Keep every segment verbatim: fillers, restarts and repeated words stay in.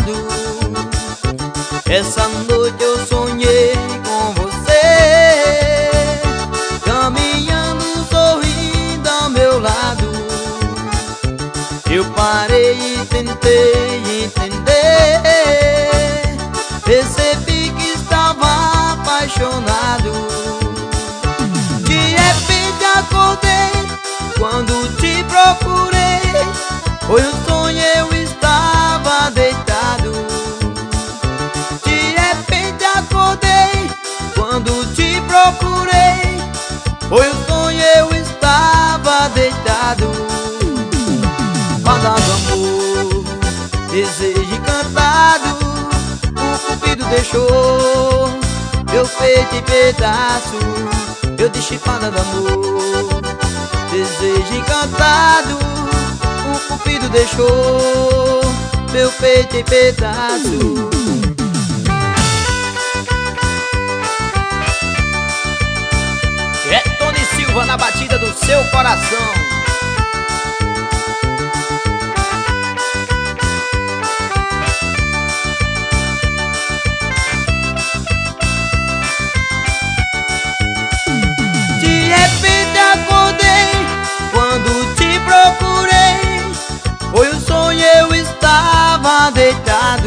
lado. Essa noite eu sonhei com você, caminhando, sorrindo ao meu lado. Eu parei e tentei entender, percebi que estava apaixonado. De repente acordei quando te procurei, foi um sonho, eu estava deitado. De repente acordei quando te procurei, foi um sonho, eu estava deitado. Fada do amor, desejo encantado, o cupido deixou meu peito em pedaço. Eu disse fada do amor, desejo encantado, o cupido deixou meu peito em pedaço. É Tony Silva na batida do seu coração. De repente acordei quando te procurei, foi um sonho, eu estava deitado.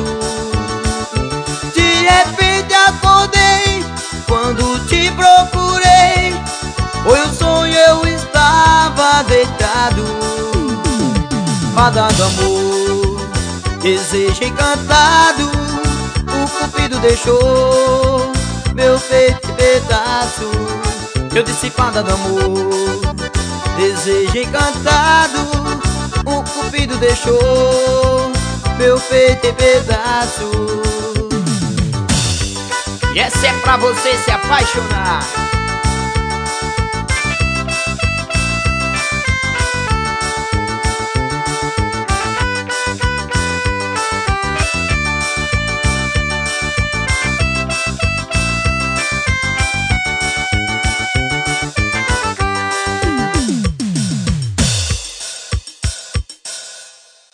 De repente acordei quando te procurei, foi um sonho, eu estava deitado. Fada do amor, desejo encantado, o cupido deixou meu peito em pedaço. Eu disse fada do amor, desejo encantado, o cupido deixou meu peito em pedaço. E essa é pra você se apaixonar.